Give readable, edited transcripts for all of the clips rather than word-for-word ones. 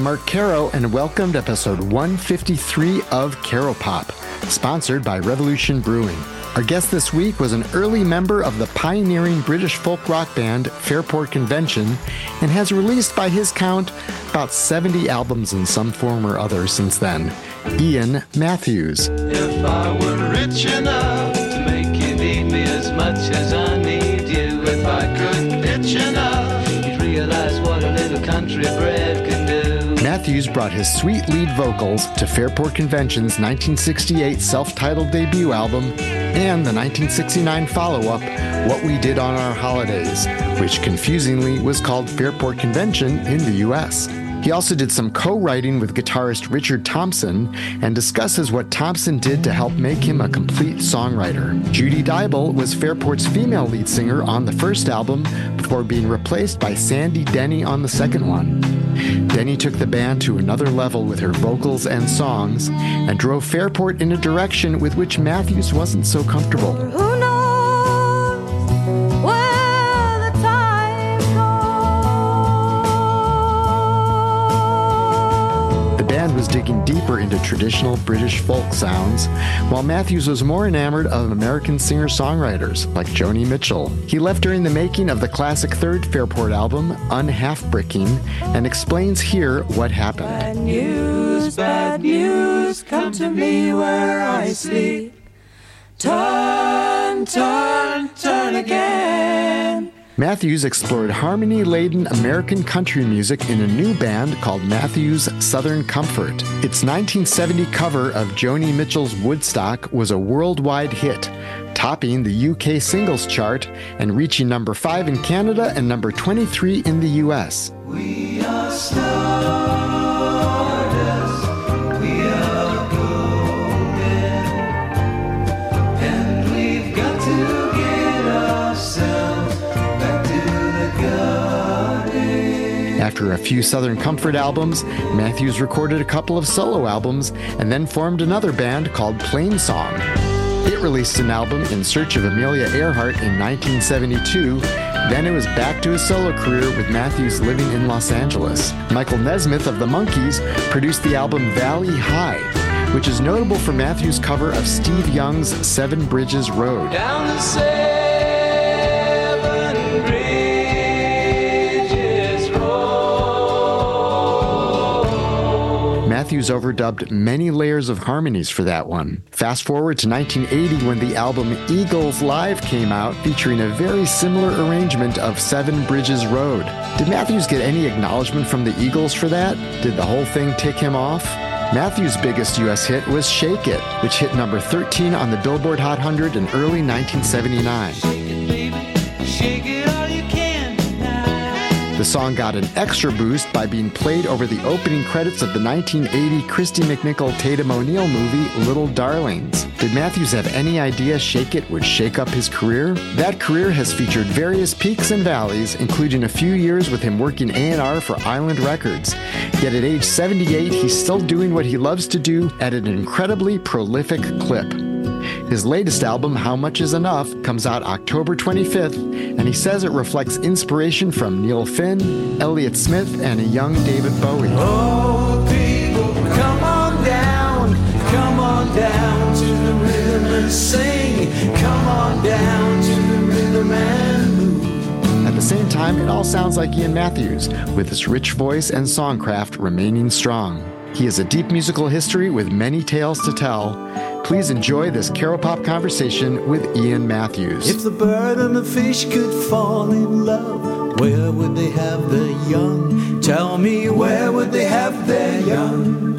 Mark Caro, and welcome to episode 153 of Caro Pop, sponsored by Revolution Brewing. Our guest this week was an early member of the pioneering British folk rock band Fairport Convention and has released, by his count, about 70 albums in some form or other since then. Ian Matthews. If I were rich enough to make you need me as much as I need you, if I could pitch enough, you'd realize what a little country bread could do. Matthews brought his sweet lead vocals to Fairport Convention's 1968 self-titled debut album and the 1969 follow-up, What We Did on Our Holidays, which confusingly was called Fairport Convention in the U.S. He also did some co-writing with guitarist Richard Thompson and discusses what Thompson did to help make him a complete songwriter. Judy Dybel was Fairport's female lead singer on the first album before being replaced by Sandy Denny on the second one. Denny took the band to another level with her vocals and songs and drove Fairport in a direction with which Matthews wasn't so comfortable. Who knows where the time goes? The band was digging deeper into traditional British folk sounds, while Matthews was more enamored of American singer-songwriters like Joni Mitchell. He left during the making of the classic third Fairport album, Unhalf-Bricking, and explains here what happened. Bad news, come to me where I sleep. Turn, turn, turn again. Matthews explored harmony-laden American country music in a new band called Matthews Southern Comfort. Its 1970 cover of Joni Mitchell's Woodstock was a worldwide hit, topping the UK singles chart and reaching number 5 in Canada and number 23 in the US. We are stardust, we are golden, and we've got to get ourselves back to the garden. After a few Southern Comfort albums, Matthews recorded a couple of solo albums and then formed another band called Plain Song. It released an album, In Search of Amelia Earhart, in 1972. Then it was back to his solo career with Matthews living in Los Angeles. Michael Nesmith of the Monkees produced the album Valley High, which is notable for Matthews' cover of Steve Young's Seven Bridges Road. Down the Seven Bridges Road. Matthews overdubbed many layers of harmonies for that one. Fast forward to 1980 when the album Eagles Live came out, featuring a very similar arrangement of Seven Bridges Road. Did Matthews get any acknowledgement from the Eagles for that? Did the whole thing tick him off? Matthews' biggest U.S. hit was Shake It, which hit number 13 on the Billboard Hot 100 in early 1979. Shake it, baby, shake it all you can tonight. The song got an extra boost by being played over the opening credits of the 1980 Christy McNichol Tatum O'Neal movie Little Darlings. Did Matthews have any idea Shake It would shake up his career? That career has featured various peaks and valleys, including a few years with him working A&R for Island Records. Yet at age 78, he's still doing what he loves to do at an incredibly prolific clip. His latest album, How Much Is Enough, comes out October 25th, and he says it reflects inspiration from Neil Finn, Elliott Smith, and a young David Bowie. Oh, people, come on down to the rhythm and sing. Come on down to the rhythm and move. At the same time, it all sounds like Ian Matthews, with his rich voice and songcraft remaining strong. He has a deep musical history with many tales to tell. Please enjoy this Caro Pop conversation with Ian Matthews. If the bird and the fish could fall in love, where would they have their young? Tell me, where would they have their young?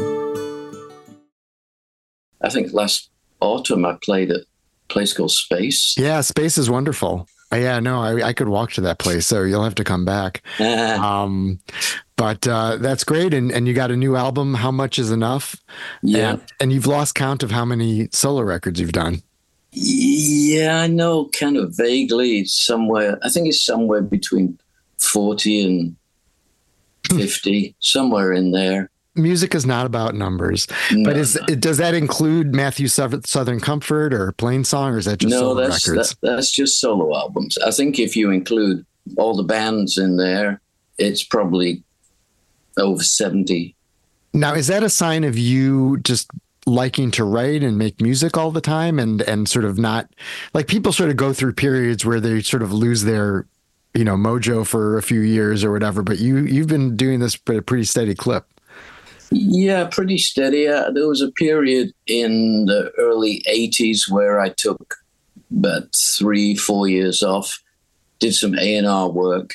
I think last autumn I played at a place called Space. Yeah, Space is wonderful. Yeah, no, I could walk to that place, so you'll have to come back. But that's great. And you got a new album, How Much Is Enough? Yeah. And you've lost count of how many solo records you've done. Yeah, I know, kind of vaguely somewhere. I think it's somewhere between 40 and 50, somewhere in there. Music is not about numbers, but does that include Matthews Southern Comfort or Plain Song, or is that just solo records? That's just solo albums. I think if you include all the bands in there, it's probably over 70. Now, is that a sign of you just liking to write and make music all the time and sort of not like people sort of go through periods where they sort of lose their, mojo for a few years or whatever, but you've been doing this at a pretty steady clip. Yeah, pretty steady. There was a period in the early 80s where I took about 3-4 years off, did some A&R work.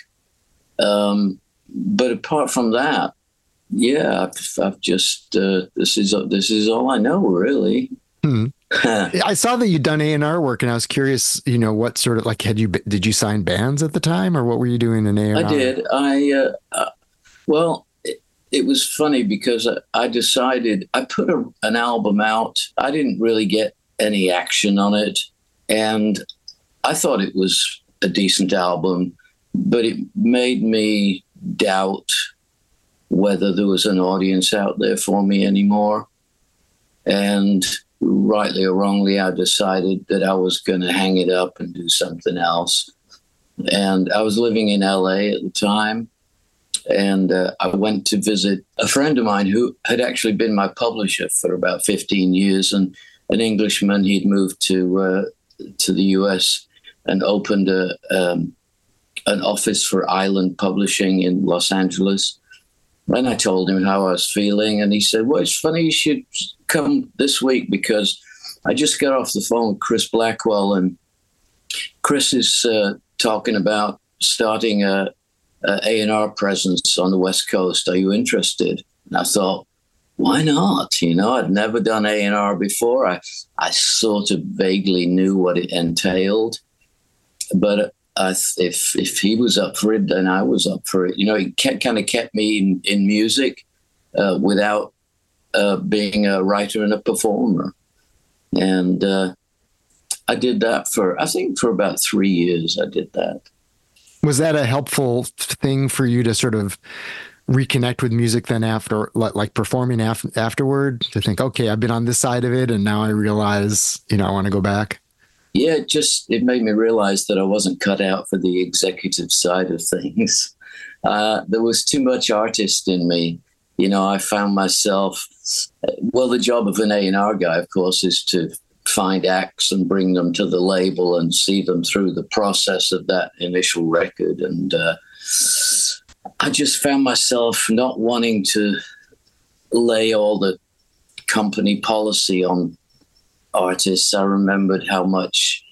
But apart from that, yeah, I've just, this is all I know, really. I saw that you'd done A&R work, and I was curious, what sort of, like, did you sign bands at the time, or what were you doing in A&R? I did. It was funny because I decided I put an album out. I didn't really get any action on it, and I thought it was a decent album, but it made me doubt whether there was an audience out there for me anymore. And rightly or wrongly, I decided that I was going to hang it up and do something else. And I was living in LA at the time. And I went to visit a friend of mine who had actually been my publisher for about 15 years, and an Englishman. He'd moved to the US and opened an office for Island Publishing in Los Angeles. And I told him how I was feeling, and he said, "Well, it's funny you should come this week because I just got off the phone with Chris Blackwell, and Chris is talking about starting a A&R presence on the West Coast. Are you interested?" And I thought, why not? I'd never done A&R before. I sort of vaguely knew what it entailed, but if he was up for it, then I was up for it. It kind of kept me in music without being a writer and a performer. And I did that for about 3 years. I did that. Was that a helpful thing for you to sort of reconnect with music then after, like performing afterward, to think, okay, I've been on this side of it and now I realize, I want to go back? Yeah, it made me realize that I wasn't cut out for the executive side of things. There was too much artist in me. I found myself, the job of an A&R guy, of course, is to find acts and bring them to the label and see them through the process of that initial record. And I just found myself not wanting to lay all the company policy on artists. I remembered how much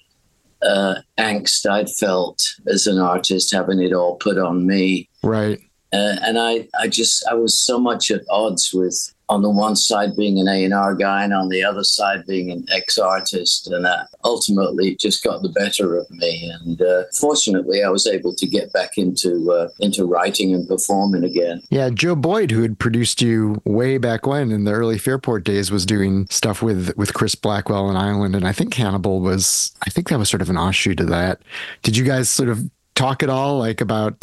angst I'd felt as an artist, having it all put on me. Right. And I was so much at odds with, on the one side being an A&R guy and on the other side being an ex-artist. And ultimately it just got the better of me. And fortunately, I was able to get back into writing and performing again. Yeah, Joe Boyd, who had produced you way back when in the early Fairport days, was doing stuff with Chris Blackwell and Island. And I think Hannibal that was sort of an offshoot of that. Did you guys sort of talk at all, like about,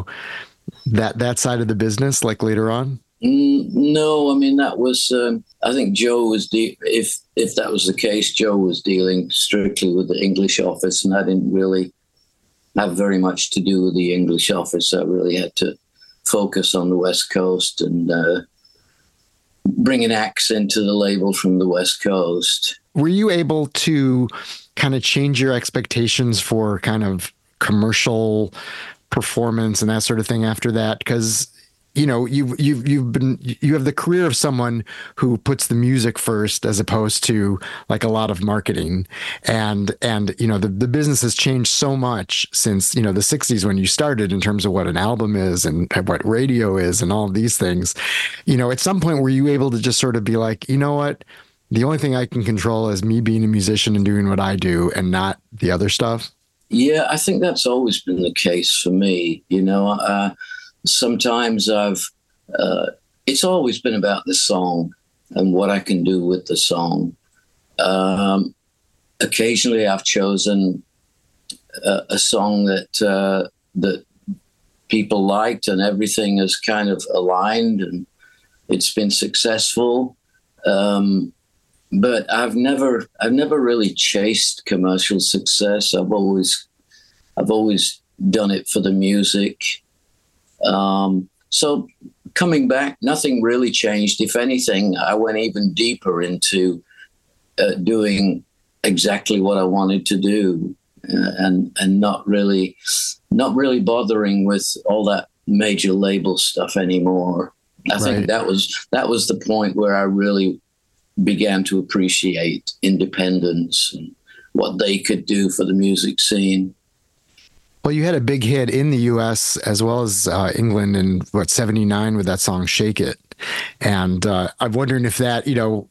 that side of the business, like later on? No, I mean, that was, I think Joe was, if that was the case, Joe was dealing strictly with the English office, and I didn't really have very much to do with the English office. I really had to focus on the West Coast and bring an accent to the label from the West Coast. Were you able to kind of change your expectations for kind of commercial performance and that sort of thing after that? Because you have the career of someone who puts the music first as opposed to like a lot of marketing, and the business has changed so much since the 60s when you started in terms of what an album is and what radio is and all of these things. At some point were you able to just sort of be like, you know what, the only thing I can control is me being a musician and doing what I do and not the other stuff? Yeah, I think that's always been the case for me. Sometimes it's always been about the song and what I can do with the song. Occasionally I've chosen a song that people liked and everything is kind of aligned and it's been successful. But I've never really chased commercial success. I've always done it for the music. So coming back, nothing really changed. If anything, I went even deeper into doing exactly what I wanted to do, and not really bothering with all that major label stuff anymore. I think that was the point where I really began to appreciate independence and what they could do for the music scene. Well, you had a big hit in the U.S. as well as England in, 79 with that song Shake It. And I'm wondering if that,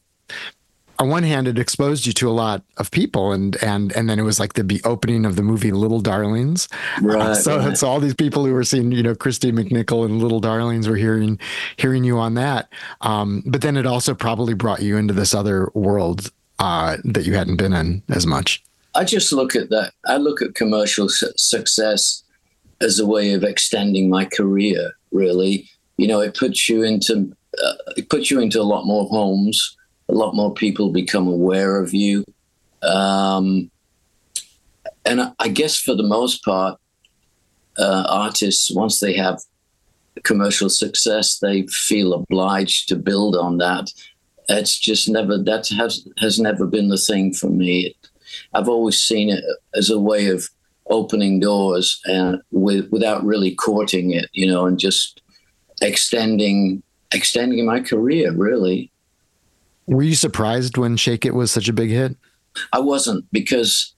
on one hand, it exposed you to a lot of people, and then it was like the opening of the movie Little Darlings. Right. So all these people who were seeing, Christy McNichol and Little Darlings were hearing you on that. But then it also probably brought you into this other world that you hadn't been in as much. I just look at that. I look at commercial success as a way of extending my career. Really, it puts you into a lot more homes. A lot more people become aware of you, and I guess for the most part, artists, once they have commercial success, they feel obliged to build on that. It's just has never been the thing for me. I've always seen it as a way of opening doors and without really courting it, and just extending my career, really. Were you surprised when Shake It was such a big hit? I wasn't, because,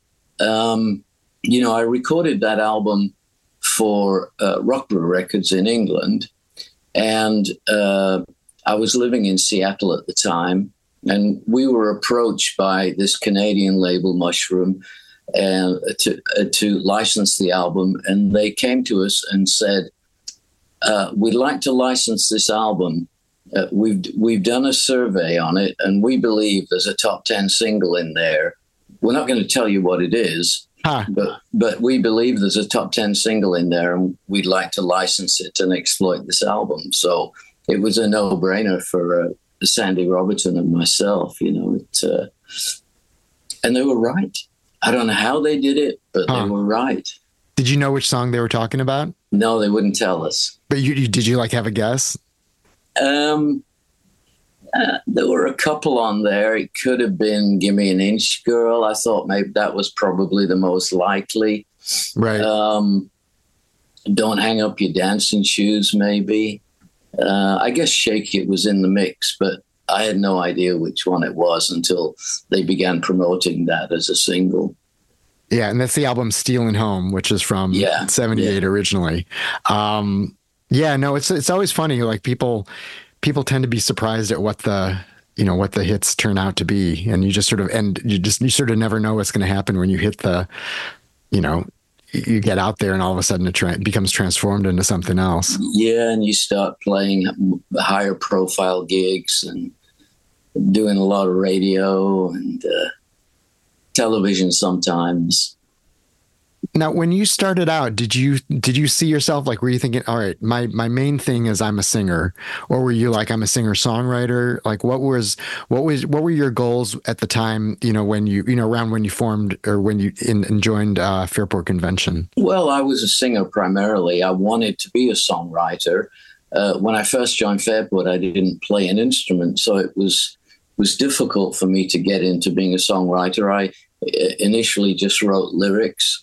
I recorded that album for Rockbrew Records in England, and I was living in Seattle at the time. And we were approached by this Canadian label, Mushroom, and to license the album. And they came to us and said, "We'd like to license this album. We've done a survey on it, and we believe there's a top 10 single in there. We're not going to tell you what it is, but we believe there's a top 10 single in there, and we'd like to license it and exploit this album." So it was a no-brainer for Sandy Robertson and myself, and they were right. I don't know how they did it, but they were right. Did you know which song they were talking about? No, they wouldn't tell us. But did you have a guess? There were a couple on there. It could have been "Give Me an Inch, Girl." I thought maybe that was probably the most likely. Right. "Don't Hang Up Your Dancing Shoes," maybe. I guess "Shake It" was in the mix, but I had no idea which one it was until they began promoting that as a single. Yeah, and that's the album "Stealing Home," which is from 78 originally. It's always funny. Like people tend to be surprised at what the hits turn out to be, and you sort of never know what's going to happen when you hit the, you get out there and all of a sudden it becomes transformed into something else. Yeah, and you start playing higher profile gigs and doing a lot of radio and television sometimes. Now, when you started out, did you see yourself were you thinking, all right, my main thing is I'm a singer, or were you like, I'm a singer-songwriter? Like what were your goals at the time, when around when you formed or when you joined Fairport Convention? Well, I was a singer primarily. I wanted to be a songwriter. When I first joined Fairport, I didn't play an instrument, so it was difficult for me to get into being a songwriter. I initially just wrote lyrics.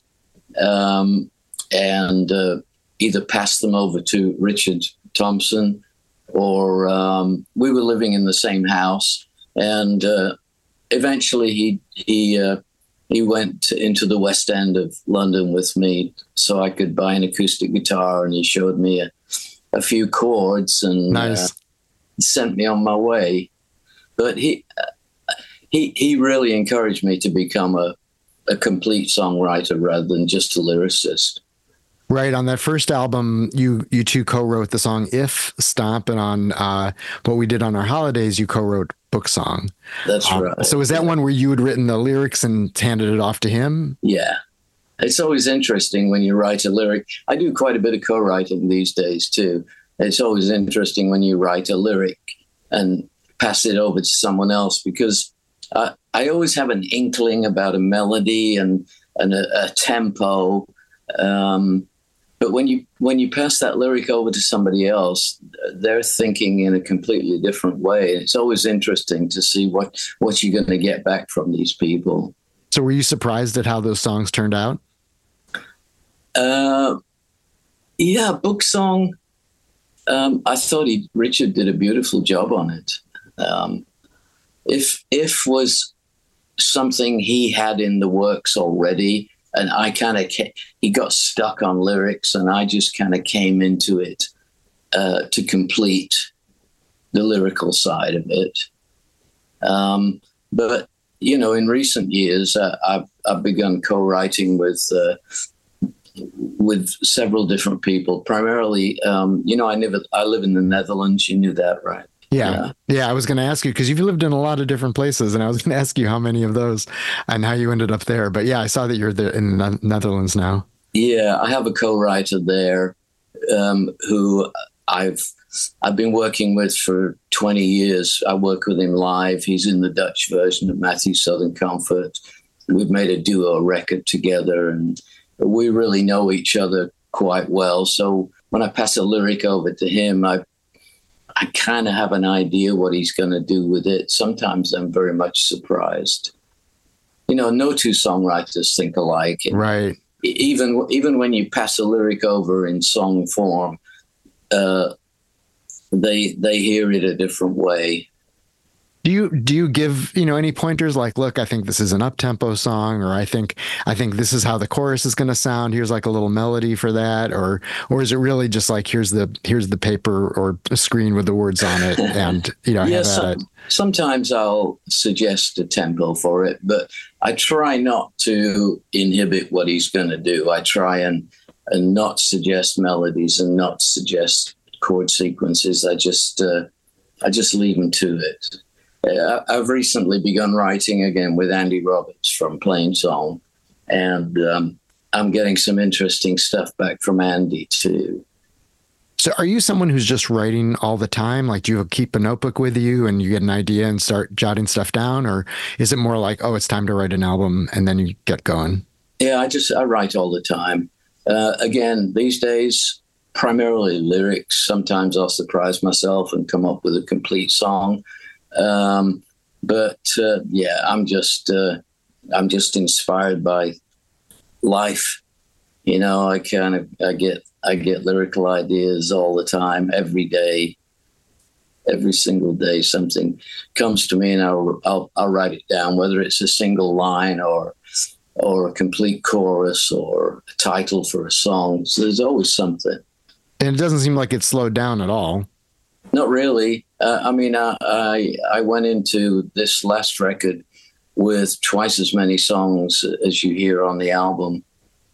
And either passed them over to Richard Thompson, or we were living in the same house. And eventually he went into the West End of London with me so I could buy an acoustic guitar, and he showed me a few chords and nice. Sent me on my way. But he really encouraged me to become a complete songwriter rather than just a lyricist. Right. On that first album, you two co-wrote the song "If," "Stomp," and on What We Did on Our Holidays, you co-wrote "Book Song." That's right. So is that one where you had written the lyrics and handed it off to him? Yeah. It's always interesting when you write a lyric. I do quite a bit of co-writing these days too. It's always interesting when you write a lyric and pass it over to someone else, because I always have an inkling about a melody and a tempo, But when you pass that lyric over to somebody else, they're thinking in a completely different way. It's always interesting to see what you're going to get back from these people. So were you surprised at how those songs turned out? Yeah, Book Song. I thought Richard did a beautiful job on it. If was something he had in the works already, and he got stuck on lyrics, and I just kind of came into it to complete the lyrical side of it. But in recent years, I've begun co-writing with several different people. Primarily, I live in the Netherlands. You knew that, right? Yeah. I was going to ask you, because you've lived in a lot of different places, and I was going to ask you how many of those and how you ended up there. But yeah, I saw that you're there in the Netherlands now. Yeah, I have a co-writer there who I've been working with for 20 years. I work with him live. He's in the Dutch version of Matthew Southern Comfort. We've made a duo record together, and we really know each other quite well. So when I pass a lyric over to him, I kind of have an idea what he's going to do with it. Sometimes I'm very much surprised. No two songwriters think alike. Right. Even when you pass a lyric over in song form, they hear it a different way. Do you give, any pointers like, look, I think this is an up-tempo song, or I think this is how the chorus is going to sound. Here's like a little melody for that, or is it really just like here's the paper or a screen with the words on it, and sometimes I'll suggest a tempo for it, but I try not to inhibit what he's going to do. I try and not suggest melodies and not suggest chord sequences. I just leave him to it. I've recently begun writing again with Andy Roberts from Plainsong, and I'm getting some interesting stuff back from Andy too. So are you someone who's just writing all the time? Like, do you keep a notebook with you and you get an idea and start jotting stuff down? Or is it more like, oh, it's time to write an album and then you get going? Yeah, I write all the time. Again, these days, primarily lyrics. Sometimes I'll surprise myself and come up with a complete song. But I'm just inspired by life. I get lyrical ideas all the time, every day, every single day. Something comes to me and I'll write it down, whether it's a single line or a complete chorus or a title for a song. So there's always something. And it doesn't seem like it's slowed down at all. Not really. I went into this last record with twice as many songs as you hear on the album.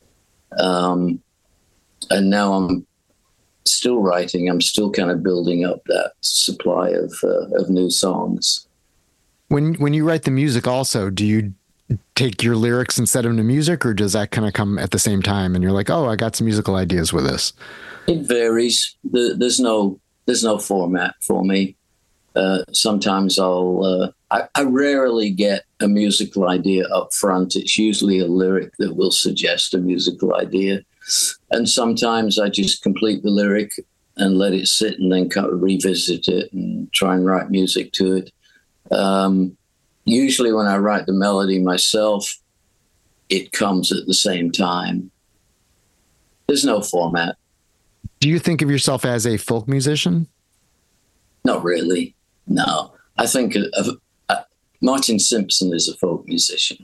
And now I'm still writing. I'm still kind of building up that supply of new songs. When you write the music also, do you take your lyrics and set them to music, or does that kind of come at the same time and you're like, oh, I got some musical ideas with this? It varies. There's no format for me. Sometimes I rarely get a musical idea up front. It's usually a lyric that will suggest a musical idea. And sometimes I just complete the lyric and let it sit and then kind of revisit it and try and write music to it. Usually when I write the melody myself, it comes at the same time. There's no format. Do you think of yourself as a folk musician? Not really. No. I think Martin Simpson is a folk musician.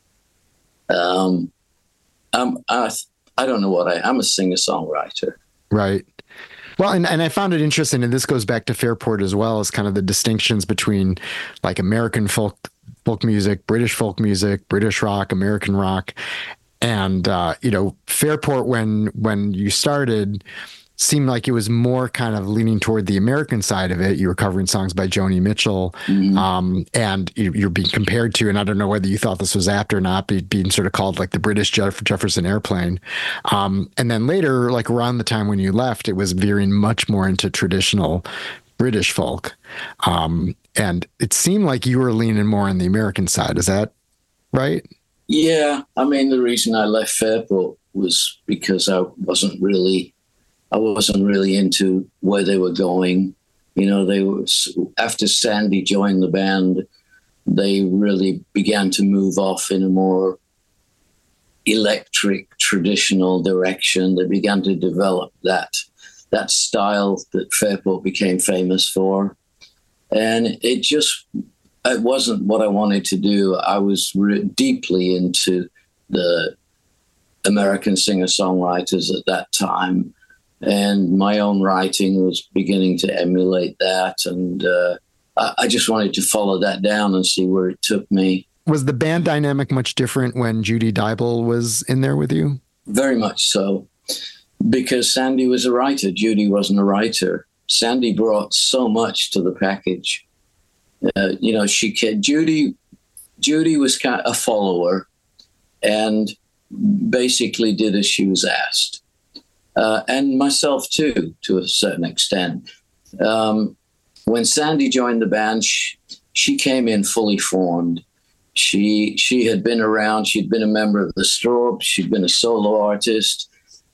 I don't know what I'm a singer-songwriter. Right. Well, and I found it interesting, and this goes back to Fairport as well, as kind of the distinctions between like American folk music, British folk music, British rock, American rock. And, Fairport, when you started, seemed like it was more kind of leaning toward the American side of it. You were covering songs by Joni Mitchell, and you're being compared to, and I don't know whether you thought this was apt or not, but being sort of called like the British Jefferson Airplane. And then later, like around the time when you left, it was veering much more into traditional British folk. And it seemed like you were leaning more on the American side. Is that right? Yeah. I mean, the reason I left Fairport was because I wasn't really into where they were going. You know, after Sandy joined the band, they really began to move off in a more electric, traditional direction. They began to develop that style that Fairport became famous for. And it wasn't what I wanted to do. I was deeply into the American singer-songwriters at that time. And my own writing was beginning to emulate that. And I just wanted to follow that down and see where it took me. Was the band dynamic much different when Judy Dybel was in there with you? Very much so. Because Sandy was a writer. Judy wasn't a writer. Sandy brought so much to the package. You know, Judy was kind of a follower and basically did as she was asked. And myself too, to a certain extent. When Sandy joined the band, she came in fully formed. She had been around. She'd been a member of the Strawbs. She'd been a solo artist.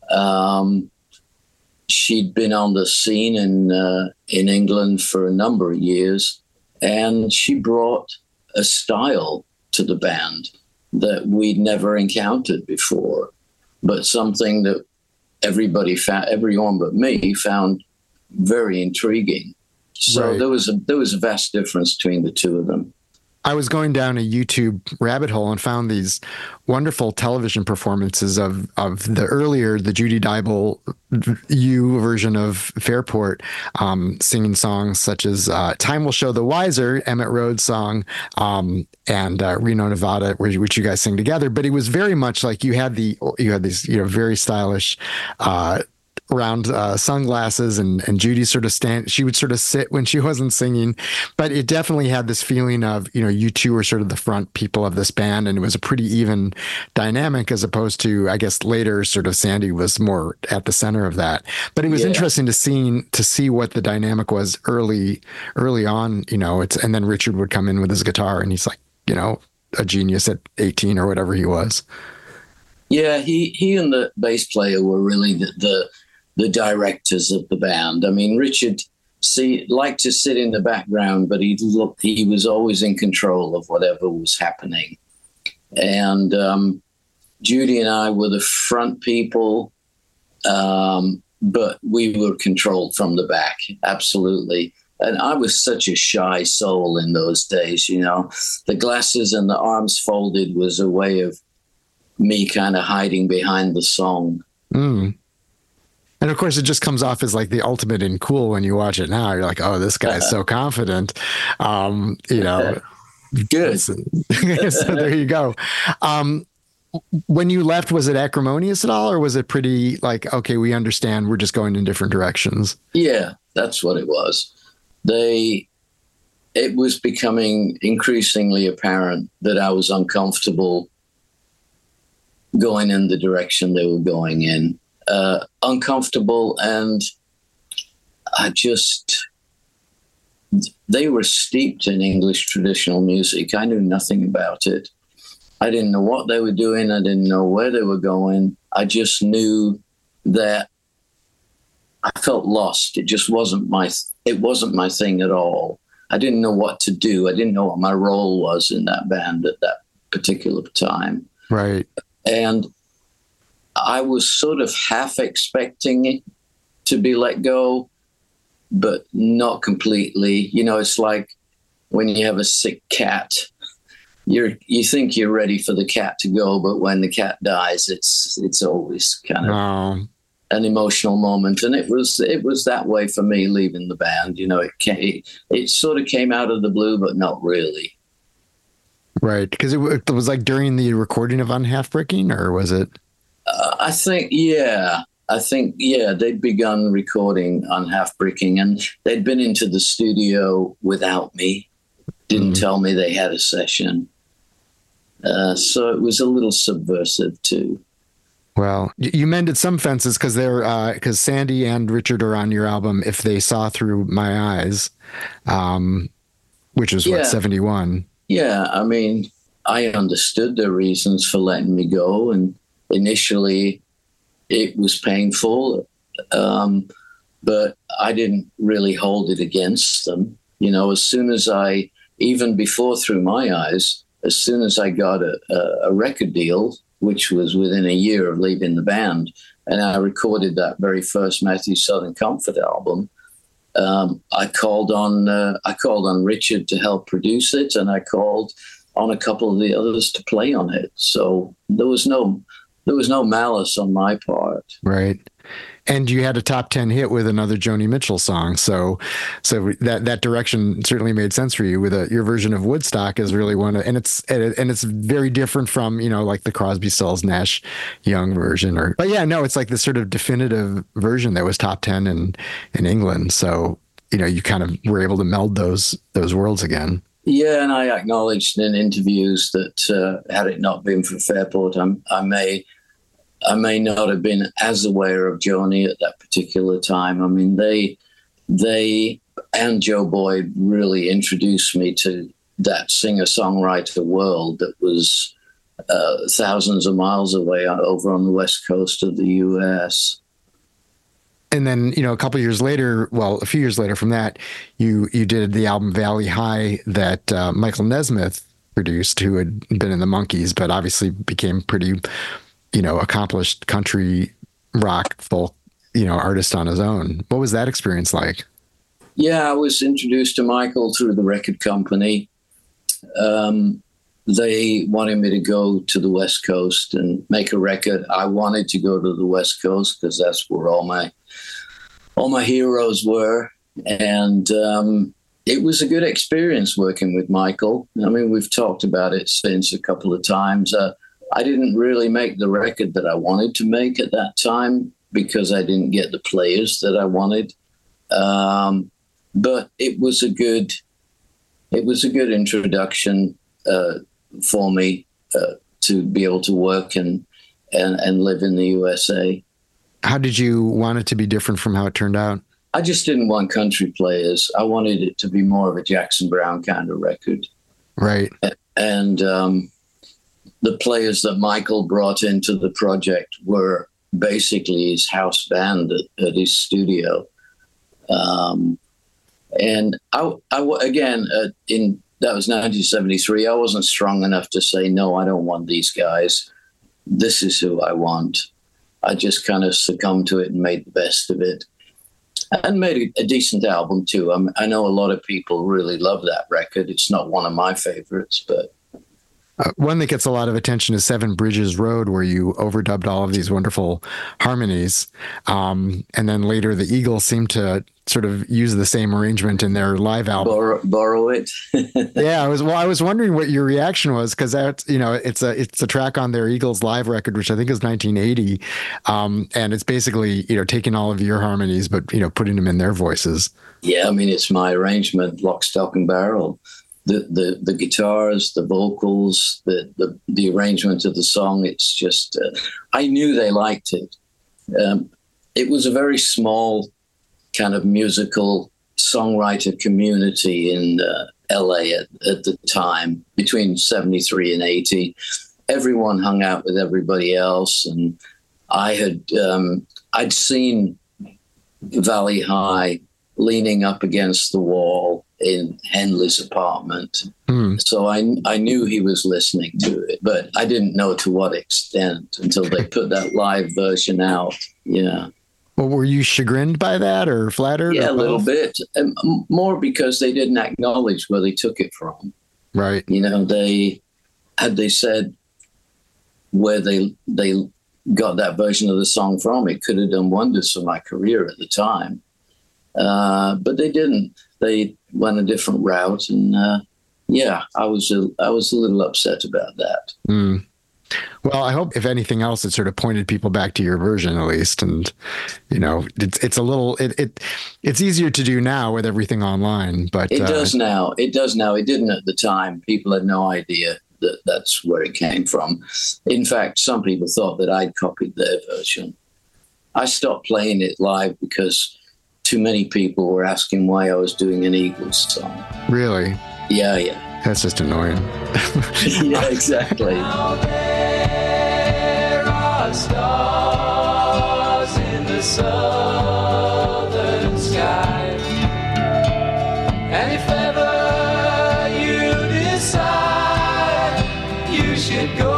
She'd been on the scene in England for a number of years, and she brought a style to the band that we'd never encountered before, but something that everyone but me found very intriguing. So right. there was a vast difference between the two of them. I was going down a YouTube rabbit hole and found these wonderful television performances of the Judy Dybel version of Fairport, singing songs such as Time Will Show the Wiser, Emmett Rhodes song, and Reno, Nevada, which you guys sing together. But it was very much like you had these, very stylish, round sunglasses, and Judy she would sort of sit when she wasn't singing, but it definitely had this feeling of, you two were sort of the front people of this band, and it was a pretty even dynamic, as opposed to, I guess, later sort of Sandy was more at the center of that. But it was interesting to see what the dynamic was early on, and then Richard would come in with his guitar, and he's like, a genius at 18 or whatever he was. Yeah, he and the bass player were really the directors of the band. I mean, Richard liked to sit in the background, but he was always in control of whatever was happening. And Judy and I were the front people, but we were controlled from the back, absolutely. And I was such a shy soul in those days, The glasses and the arms folded was a way of me kind of hiding behind the song. Mm. And of course, it just comes off as like the ultimate in cool when you watch it now. You're like, oh, this guy's so confident. Good. So there you go. When you left, was it acrimonious at all, or was it pretty like, okay, we understand, we're just going in different directions? Yeah, that's what it was. It was becoming increasingly apparent that I was uncomfortable going in the direction they were going in. Uncomfortable, and they were steeped in English traditional music. I knew nothing about it. I didn't know what they were doing. I didn't know where they were going. I just knew that I felt lost. It just wasn't my thing at all. I didn't know what to do. I didn't know what my role was in that band at that particular time. Right. And I was sort of half expecting it to be let go, but not completely. It's like when you have a sick cat, you think you're ready for the cat to go, but when the cat dies, it's always kind of an emotional moment. And it was that way for me leaving the band. It sort of came out of the blue, but not really. Right, because it was like during the recording of Unhalf-Bricking, or was it? I think, they'd begun recording Unhalf-Bricking, and they'd been into the studio without me, didn't tell me they had a session. So it was a little subversive too. Well, you mended some fences because Sandy and Richard are on your album, If They Saw Through My Eyes, which was 71. Yeah, I mean, I understood their reasons for letting me go, and initially It was painful, but I didn't really hold it against them. You know, as soon as even before Through My Eyes, as soon as I got a record deal, which was within a year of leaving the band, and I recorded that very first Matthew Southern Comfort album, I called on Richard to help produce it, and I called on a couple of the others to play on it. So there was no malice on my part. Right. And you had a top 10 hit with another Joni Mitchell song. So that direction certainly made sense for you. With your version of Woodstock is really and it's very different from, you know, like the Crosby, Stills, Nash Young version but yeah, no, it's like this sort of definitive version that was top 10 in England. So, you know, you kind of were able to meld those worlds again. Yeah. And I acknowledged in interviews that had it not been for Fairport, I may not have been as aware of Joni at that particular time. I mean, they and Joe Boyd really introduced me to that singer-songwriter world that was thousands of miles away over on the west coast of the U.S. And then, you know, a few years later from that, you did the album Valley High that Michael Nesmith produced, who had been in the Monkees, but obviously became pretty, you know, accomplished country rock folk, you know, artist on his own. What was that experience like? Yeah, I was introduced to Michael through the record company. They wanted me to go to the West Coast and make a record. I wanted to go to the West Coast because that's where all my heroes were. And it was a good experience working with Michael. I mean, we've talked about it since a couple of times. I didn't really make the record that I wanted to make at that time because I didn't get the players that I wanted. But it was a good introduction for me to be able to work and live in the USA. How did you want it to be different from how it turned out? I just didn't want country players. I wanted it to be more of a Jackson Browne kind of record. Right. And the players that Michael brought into the project were basically his house band at his studio. And that was 1973. I wasn't strong enough to say, no, I don't want these guys. This is who I want. I just kind of succumbed to it and made the best of it. And made a decent album, too. I know a lot of people really love that record. It's not one of my favorites, but... one that gets a lot of attention is Seven Bridges Road, where you overdubbed all of these wonderful harmonies. And then later the Eagles seem to sort of use the same arrangement in their live album. Borrow it. Yeah, I was wondering what your reaction was, because that's, you know, it's a track on their Eagles live record, which I think is 1980. And it's basically, you know, taking all of your harmonies, but, you know, putting them in their voices. Yeah, I mean, it's my arrangement, lock, stock, and barrel. The guitars, the vocals, the arrangement of the song. It's just, I knew they liked it. It was a very small kind of musical songwriter community in LA at the time, between 73 and 80. Everyone hung out with everybody else. And I'd seen Valley High leaning up against the wall in Henley's apartment. So I knew he was listening to it, but I didn't know to what extent until they put that live version out. Yeah. Well, were you chagrined by that or flattered? Yeah, a little bit. More because they didn't acknowledge where they took it from. Right. You know, they said where they got that version of the song from, it could have done wonders for my career at the time. But they didn't. They went a different route, and I was a little upset about that. Well, I hope, if anything else, it sort of pointed people back to your version, at least. And, you know, it's a little it's easier to do now with everything online, but it does now. It does now. It didn't at the time. People had no idea that that's where it came from. In fact, some people thought that I'd copied their version. I stopped playing it live because too many people were asking why I was doing an Eagles song. Really? Yeah. That's just annoying. Yeah, exactly. Now there are stars the southern sky. And if ever you decide you should go,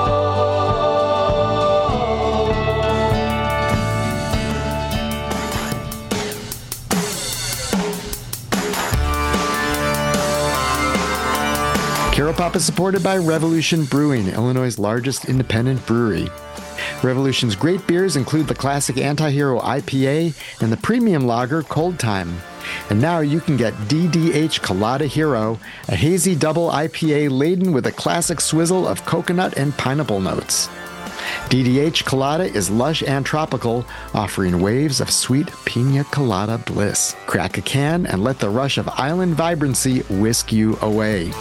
Caro Pop is supported by Revolution Brewing, Illinois' largest independent brewery. Revolution's great beers include the classic Anti-Hero IPA and the premium lager Cold Time. And now you can get DDH Colada Hero, a hazy double IPA laden with a classic swizzle of coconut and pineapple notes. DDH Colada is lush and tropical, offering waves of sweet pina colada bliss. Crack a can and let the rush of island vibrancy whisk you away.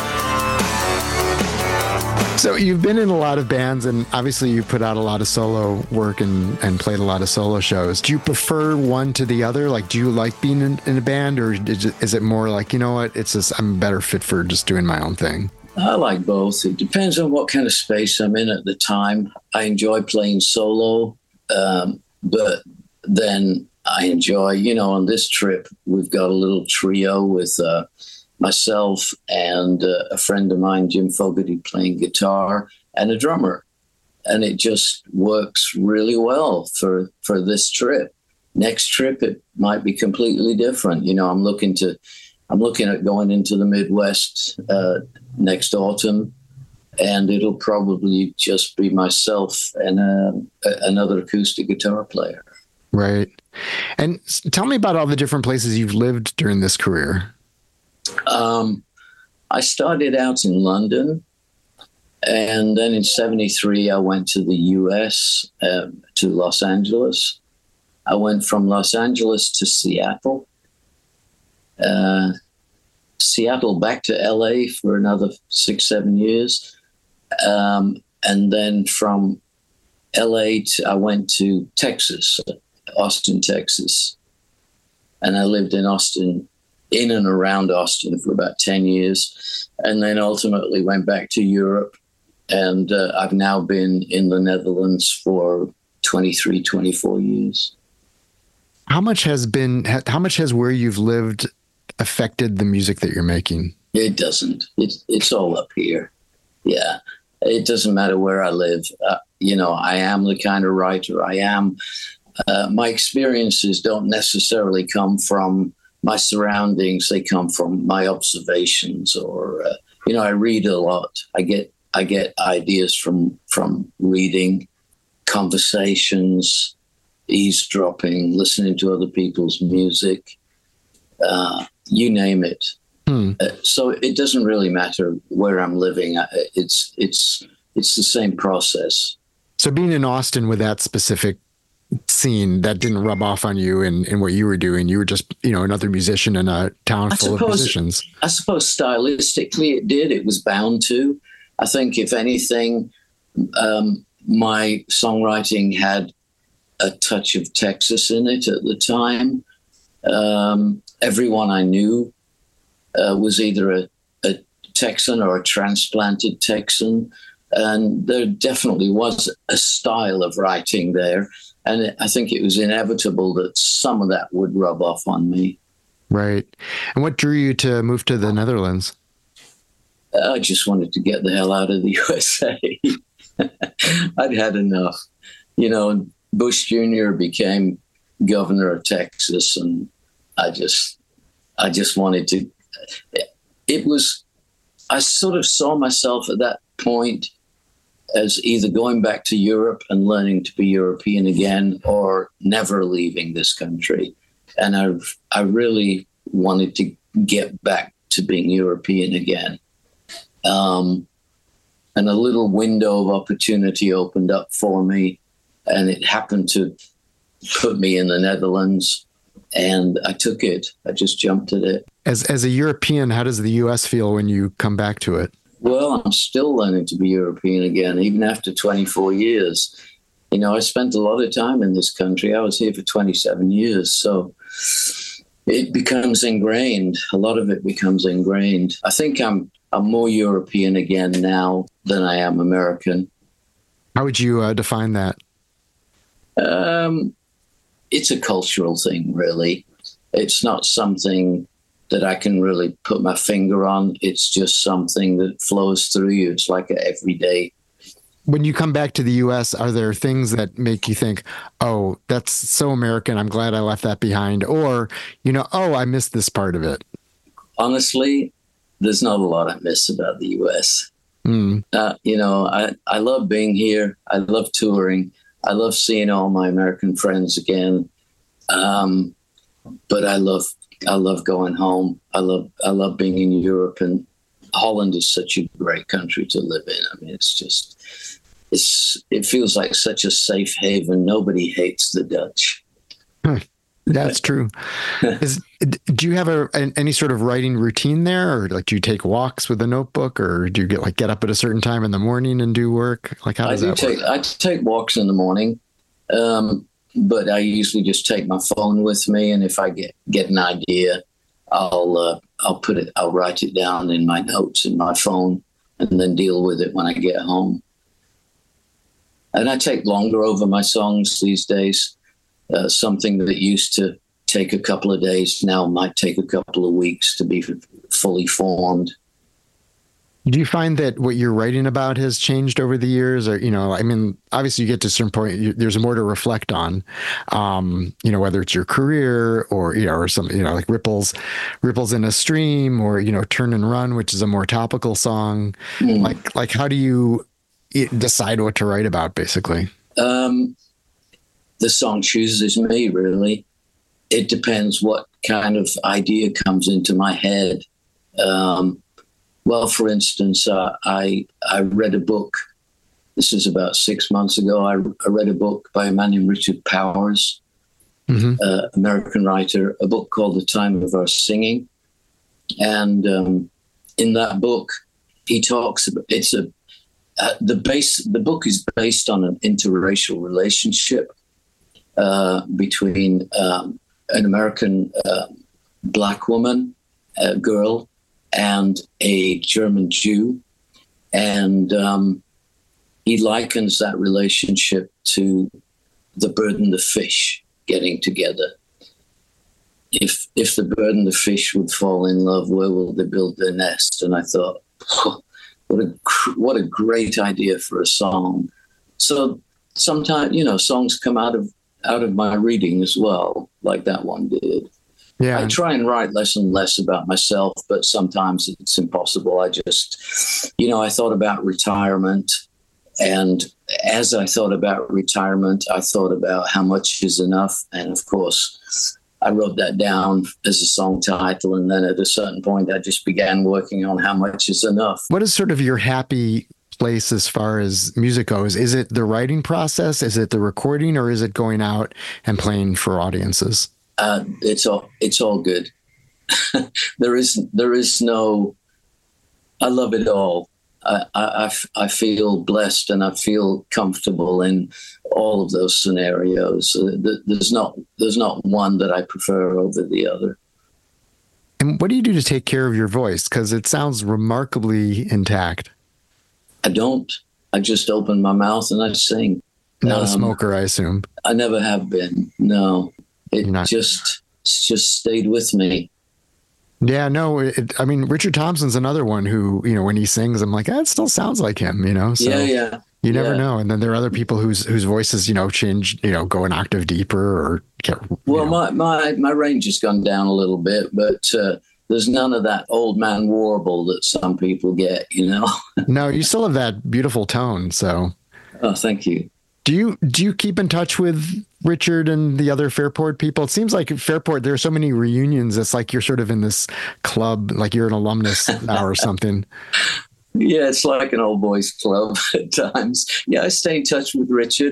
So you've been in a lot of bands, and obviously you put out a lot of solo work and played a lot of solo shows. Do you prefer one to the other? Like, do you like being in a band, or is it more like, you know what, it's just, I'm better fit for just doing my own thing? I like both. It depends on what kind of space I'm in at the time. I enjoy playing solo, but then I enjoy, on this trip, we've got a little trio with myself and a friend of mine, Jim Fogarty, playing guitar, and a drummer. And it just works really well for this trip. Next trip, it might be completely different. I'm looking at going into the Midwest next autumn, and it'll probably just be myself and another acoustic guitar player. Right. And tell me about all the different places you've lived during this career. I started out in London, and then in 1973, I went to the US, to Los Angeles. I went from Los Angeles to Seattle, Seattle back to LA for another 6-7 years. And then from LA, I went to Texas, Austin, Texas. And I lived in Austin, in and around Austin, for about 10 years, and then ultimately went back to Europe. And I've now been in the Netherlands for 23, 24 years. How much has where you've lived affected the music that you're making? It doesn't. It's all up here. Yeah. It doesn't matter where I live. I am the kind of writer I am. My experiences don't necessarily come from my surroundings. They come from my observations, or I read a lot. I get ideas from reading, conversations, eavesdropping, listening to other people's music, you name it. So it doesn't really matter where I'm living. It's the same process. So being in Austin with that specific scene, that didn't rub off on you in what you were doing. You were just, another musician in a town full of musicians. I suppose stylistically it did. It was bound to. I think if anything, my songwriting had a touch of Texas in it at the time. Everyone I knew was either a Texan or a transplanted Texan. And there definitely was a style of writing there. And I think it was inevitable that some of that would rub off on me. Right. And what drew you to move to the Netherlands? I just wanted to get the hell out of the USA. I'd had enough. Bush Jr. became governor of Texas, and I just wanted to. I sort of saw myself at that point as either going back to Europe and learning to be European again, or never leaving this country. And I really wanted to get back to being European again. And a little window of opportunity opened up for me, and it happened to put me in the Netherlands, and I took it. I just jumped at it. As a European, how does the U.S. feel when you come back to it? Well, I'm still learning to be European again, even after 24 years. I spent a lot of time in this country. I was here for 27 years. So it becomes ingrained. A lot of it becomes ingrained. I think I'm more European again now than I am American. How would you define that? it's a cultural thing, really. It's not something that I can really put my finger on. It's just something that flows through you. It's like an everyday. When you come back to the U.S., are there things that make you think, oh, that's so American, I'm glad I left that behind? Or, oh, I missed this part of it? Honestly, there's not a lot I miss about the U.S. I love being here. I love touring. I love seeing all my American friends again. But I love going home. I love being in Europe, and Holland is such a great country to live in. I mean, it feels like such a safe haven. Nobody hates the Dutch. That's true. Do you have any sort of writing routine there, or like do you take walks with a notebook, or do you get up at a certain time in the morning and do work? Like how does that work? I take walks in the morning, but I usually just take my phone with me, and if I get an idea, I'll write it down in my notes in my phone, and then deal with it when I get home. And I take longer over my songs these days. Something that used to take a couple of days now might take a couple of weeks to be fully formed. Do you find that what you're writing about has changed over the years? Or, I mean, obviously you get to a certain point, there's more to reflect on, whether it's your career or something, like Ripples in a Stream, or, Turn and Run, which is a more topical song. Like how do you decide what to write about, basically? The song chooses me, really. It depends what kind of idea comes into my head. Well, for instance, I read a book. This is about 6 months ago. I read a book by a man named Richard Powers, American writer, a book called The Time of Our Singing. And in that book, he talks about the book is based on an interracial relationship between an American black woman, a girl, and a German Jew. And he likens that relationship to the bird and the fish getting together. If the bird and the fish would fall in love, where will they build their nest? And I thought, what a great idea for a song. So sometimes, songs come out of my reading as well, like that one did. Yeah. I try and write less and less about myself, but sometimes it's impossible. I just, I thought about retirement. And as I thought about retirement, I thought about how much is enough. And of course, I wrote that down as a song title. And then at a certain point, I just began working on how much is enough. What is sort of your happy place as far as music goes? Is it the writing process? Is it the recording, or is it going out and playing for audiences? It's all good. There is no, I love it all. I feel blessed and I feel comfortable in all of those scenarios. There's not one that I prefer over the other. And what do you do to take care of your voice? Because it sounds remarkably intact. I don't. I just open my mouth and I sing. Not a smoker, I assume. I never have been. No, it just stayed with me. Yeah, no. Richard Thompson's another one who, when he sings, I'm like, it still sounds like him. So yeah. You never know. And then there are other people whose voices, change, go an octave deeper or get. Well, my range has gone down a little bit, but. There's none of that old man warble that some people get, No, you still have that beautiful tone. So, oh, thank you. Do you keep in touch with Richard and the other Fairport people? It seems like Fairport, there are so many reunions. It's like you're sort of in this club, like you're an alumnus now or something. Yeah, it's like an old boys club at times. Yeah, I stay in touch with Richard.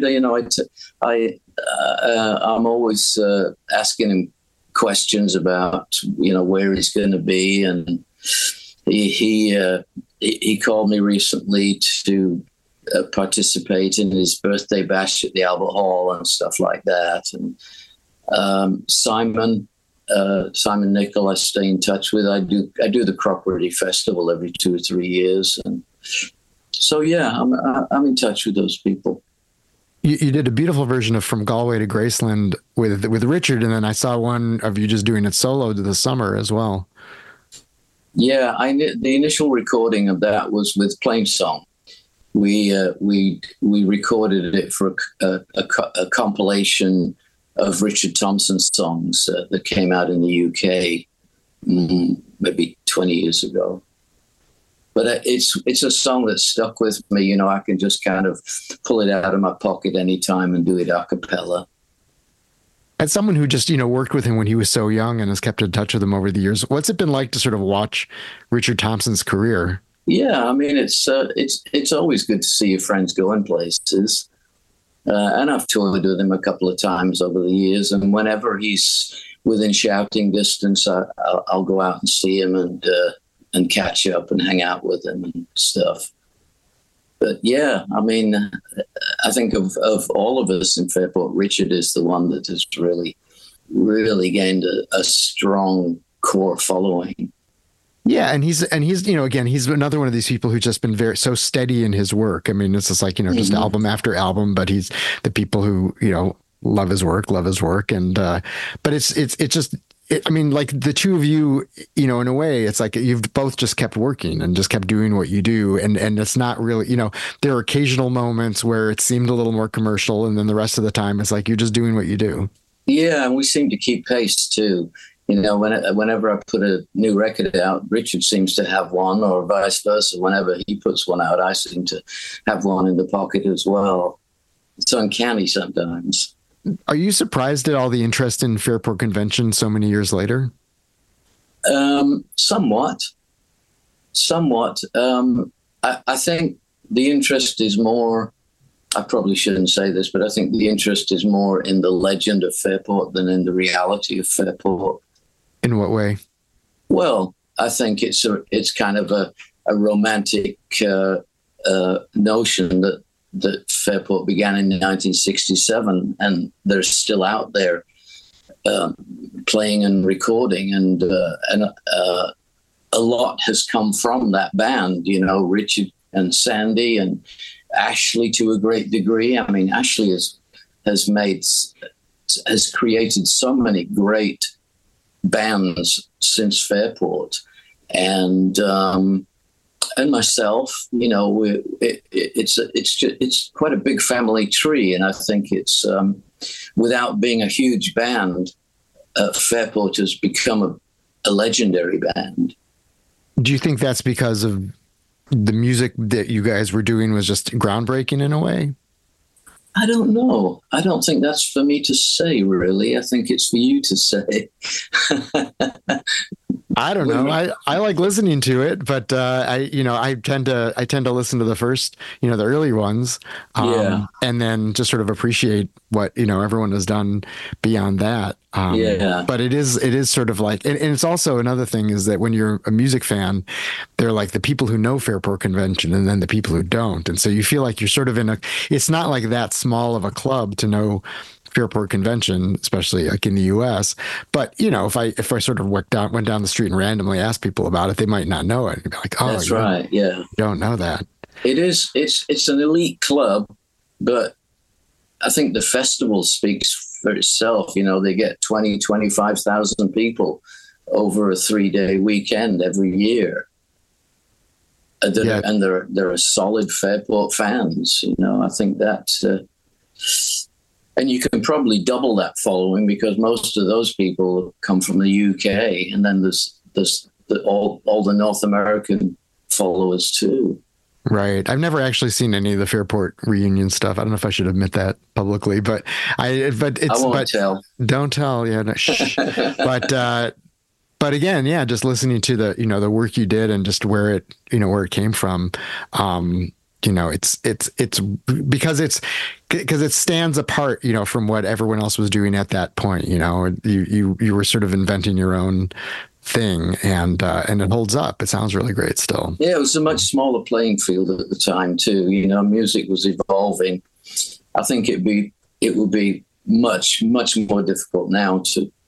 I'm always asking him questions about where he's going to be, and he called me recently to participate in his birthday bash at the Albert Hall and stuff like that. And Simon Nicol, I stay in touch with. I do the Crockworthy Festival every 2 or 3 years, and so yeah, I'm in touch with those people. You did a beautiful version of From Galway to Graceland with Richard, and then I saw one of you just doing it solo to the summer as well. Yeah, the initial recording of that was with Plainsong. We recorded it for a compilation of Richard Thompson's songs that came out in the UK maybe 20 years ago. But it's a song that stuck with me. You know, I can just kind of pull it out of my pocket anytime and do it a cappella. As someone who just, worked with him when he was so young and has kept in touch with him over the years, what's it been like to sort of watch Richard Thompson's career? Yeah, I mean, it's always good to see your friends going places. And I've toured with him a couple of times over the years. And whenever he's within shouting distance, I'll go out and see him and catch up and hang out with him and stuff. But yeah, I mean, I think of all of us in Fairport, Richard is the one that has really, really gained a strong core following. Yeah, and he's again, he's another one of these people who's just been so steady in his work. I mean, it's just like, just album after album, but he's the people who, love his work, and but it's just. I mean, like the two of you, in a way, it's like you've both just kept working and just kept doing what you do. And it's not really, there are occasional moments where it seemed a little more commercial. And then the rest of the time, it's like you're just doing what you do. Yeah. And we seem to keep pace, too. Whenever I put a new record out, Richard seems to have one, or vice versa. Whenever he puts one out, I seem to have one in the pocket as well. It's uncanny sometimes. Are you surprised at all the interest in Fairport Convention so many years later? Somewhat. I think the interest is more, I probably shouldn't say this, but I think the interest is more in the legend of Fairport than in the reality of Fairport. In what way? Well, I think it's kind of a romantic notion that Fairport began in 1967, and they're still out there playing and recording, and a lot has come from that band. Richard and Sandy and Ashley to a great degree. I mean, Ashley has created so many great bands since Fairport, and myself, it's quite a big family tree, and I think it's without being a huge band, Fairport has become a legendary band. Do you think that's because of the music that you guys were doing was just groundbreaking in a way? I don't know. I don't think that's for me to say, really. I think it's for you to say. I don't know. I like listening to it, but I tend to listen to the first, the early ones, and then just sort of appreciate what everyone has done beyond that. But it is sort of like, and it's also another thing is that when you're a music fan, they're like the people who know Fairport Convention and then the people who don't, and so you feel like you're sort of it's not like that small of a club to know Fairport Convention, especially like in the U.S. But if I sort of went down the street and randomly asked people about it, they might not know it. You'd be like, "Oh, that's right, yeah, you don't know that." It is. It's an elite club, but I think the festival speaks for itself. They get 25,000 people over a 3-day weekend every year, and they're solid Fairport fans. I think that. And you can probably double that following because most of those people come from the UK, and then there's all the North American followers too. Right. I've never actually seen any of the Fairport reunion stuff. I don't know if I should admit that publicly, but I won't tell. Don't tell. Yeah. No, shh. But again, yeah, just listening to the the work you did and just where it came from. It's because it stands apart, from what everyone else was doing at that point. You were sort of inventing your own thing, and it holds up. It sounds really great still. Yeah, it was a much smaller playing field at the time too. Music was evolving. I think it would be much, much more difficult now to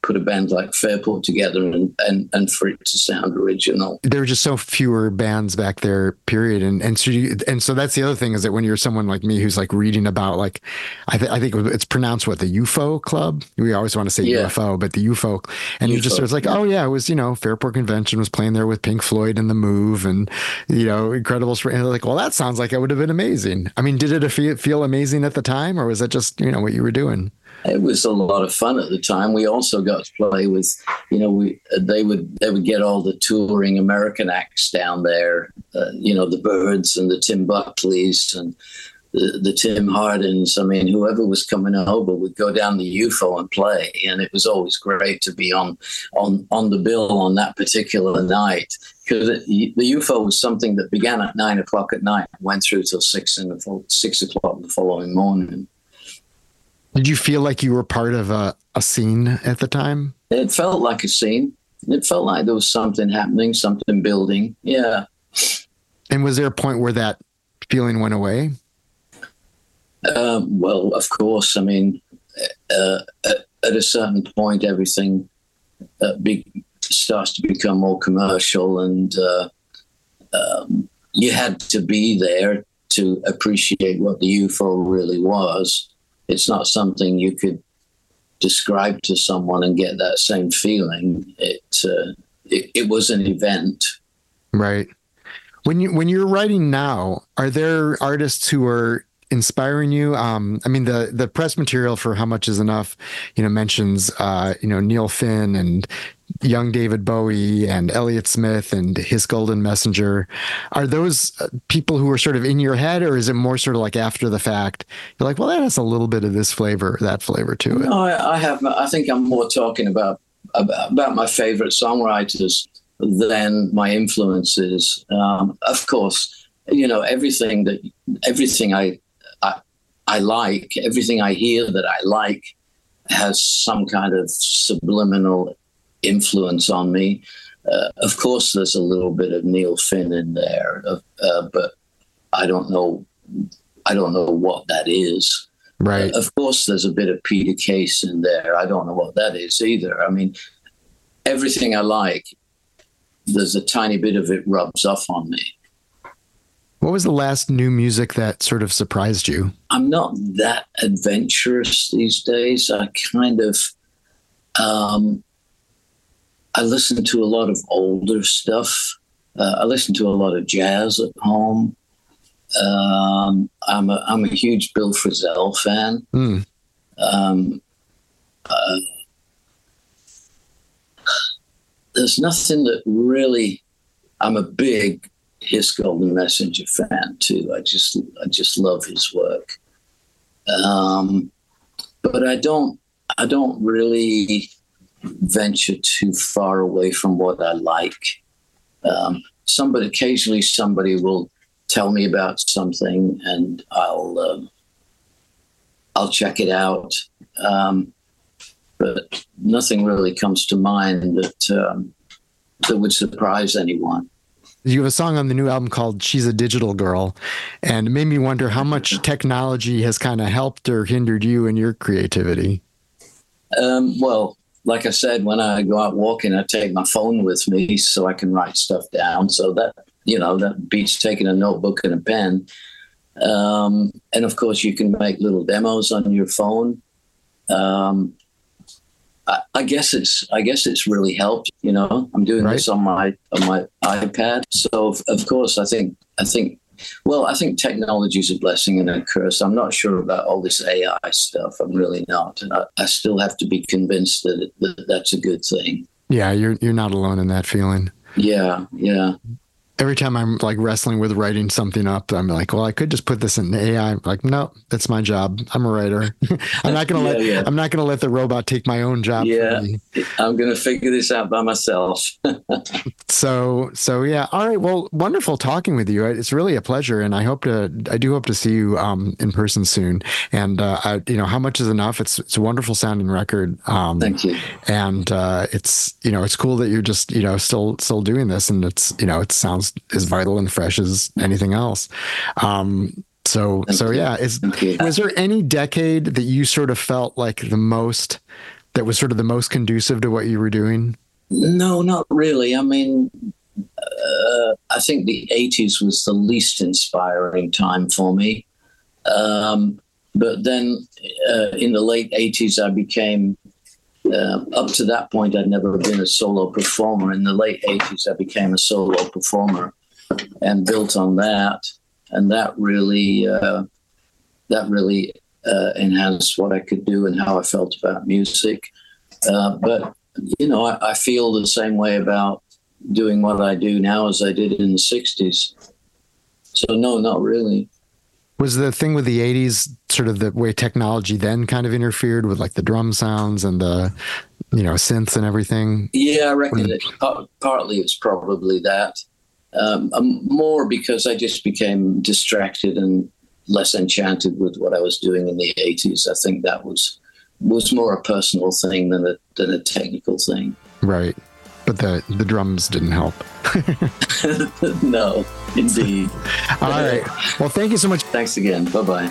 put a band like Fairport together and for it to sound original. There were just so fewer bands back there, period. And so that's the other thing, is that when you're someone like me who's like reading about, like, I think it's pronounced what, the UFO Club? We always want to say UFO, but the UFO. And you just, it was like, oh yeah, it was, Fairport Convention was playing there with Pink Floyd and The Move and, Incredibles. And like, well, that sounds like it would have been amazing. I mean, did it feel amazing at the time, or was that just, what you were doing? It was a lot of fun at the time. We also got to play with, they would get all the touring American acts down there, the Byrds and the Tim Buckleys and the Tim Hardins. I mean, whoever was coming over would go down the UFO and play, and it was always great to be on the bill on that particular night, because the UFO was something that began at 9:00 at night, went through till 6 o'clock the following morning. Did you feel like you were part of a scene at the time? It felt like a scene. It felt like there was something happening, something building. Yeah. And was there a point where that feeling went away? Well, of course. I mean, at a certain point, everything starts to become more commercial, and you had to be there to appreciate what the UFO really was. It's not something you could describe to someone and get that same feeling. It was an event. Right. When you're writing now, are there artists who are inspiring you? I mean, the press material for How Much Is Enough, mentions, Neil Finn and young David Bowie and Elliott Smith and His Golden Messenger. Are those people who are sort of in your head, or is it more sort of like after the fact? You're like, well, that has a little bit of this flavor, that flavor to it. No, I think I'm more talking about my favorite songwriters than my influences. Of course, everything I like, everything I hear that I like has some kind of subliminal influence on me. Of course, there's a little bit of Neil Finn in there, but I don't know what that is. Right. Of course, there's a bit of Peter Case in there. I don't know what that is either. I mean, everything I like, there's a tiny bit of it rubs off on me. What was the last new music that sort of surprised you? I'm not that adventurous these days. I kind of, I listen to a lot of older stuff. I listen to a lot of jazz at home. I'm a huge Bill Frisell fan. There's nothing that really. I'm a big His Golden Messenger fan too. I just love his work. But I don't really venture too far away from what I like. Occasionally somebody will tell me about something and I'll check it out. But nothing really comes to mind that would surprise anyone. You have a song on the new album called She's a Digital Girl, and it made me wonder how much technology has kind of helped or hindered you in your creativity. Well, like I said, when I go out walking, I take my phone with me so I can write stuff down. So that beats taking a notebook and a pen. And of course, you can make little demos on your phone. I guess it's really helped. I'm doing this on my iPad. So of course, I think technology is a blessing and a curse. I'm not sure about all this AI stuff. I'm really not, and I still have to be convinced that that's a good thing. Yeah, you're not alone in that feeling. Yeah. Every time I'm like wrestling with writing something up, I'm like, well, I could just put this in AI. I'm like, no, that's my job. I'm a writer. I'm not going to let the robot take my own job. Yeah. For me. I'm going to figure this out by myself. So yeah. All right. Well, wonderful talking with you. It's really a pleasure. And I do hope to see you in person soon. And How Much Is Enough? It's a wonderful sounding record. Thank you. And it's cool that you're just, still doing this, and it sounds as vital and fresh as anything else. Was there any decade that you sort of felt like the most that was sort of the most conducive to what you were doing? No, not really. I mean, I think the 80s was the least inspiring time for me. But then in the late 80s, I became, up to that point, I'd never been a solo performer. In the late 80s, I became a solo performer and built on that. And that really enhanced what I could do and how I felt about music. But, you know, I feel the same way about doing what I do now as I did in the 60s. So, no, not really. Was the thing with the 80s sort of the way technology then kind of interfered with like the drum sounds and the, you know, synths and everything? Yeah, I reckon partly it's probably that. More because I just became distracted and less enchanted with what I was doing in the 80s. I think that was more a personal thing than a technical thing. Right. But the drums didn't help. No, indeed. All right. Well, thank you so much. Thanks again. Bye-bye.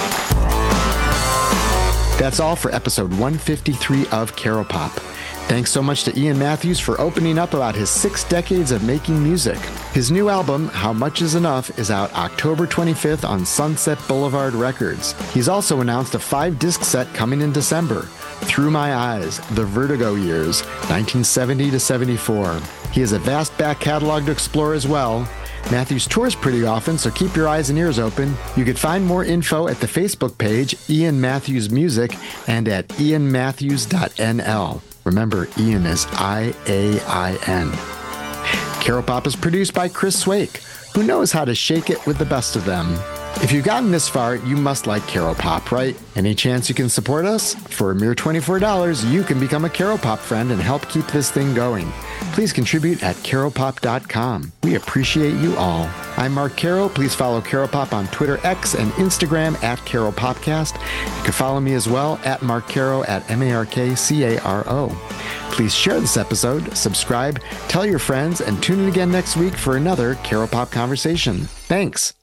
That's all for episode 153 of Caro Pop. Thanks so much to Ian Matthews for opening up about his 6 decades of making music. His new album, How Much Is Enough, is out October 25th on Sunset Boulevard Records. He's also announced a 5-disc set coming in December. Through My Eyes, The Vertigo Years, 1970 to 74. He has a vast back catalog to explore as well. Matthews tours pretty often, so keep your eyes and ears open. You can find more info at the Facebook page, Ian Matthews Music, and at ianmatthews.nl. Remember, Ian is I-A-I-N. Caro Pop is produced by Chris Swake, who knows how to shake it with the best of them. If you've gotten this far, you must like Caro Pop, right? Any chance you can support us? For a mere $24, you can become a Caro Pop friend and help keep this thing going. Please contribute at caropop.com. We appreciate you all. I'm Mark Caro. Please follow Caro Pop on Twitter, X, and Instagram at Caro Popcast. You can follow me as well at Mark Caro at MarkCaro. Please share this episode, subscribe, tell your friends, and tune in again next week for another Caro Pop conversation. Thanks.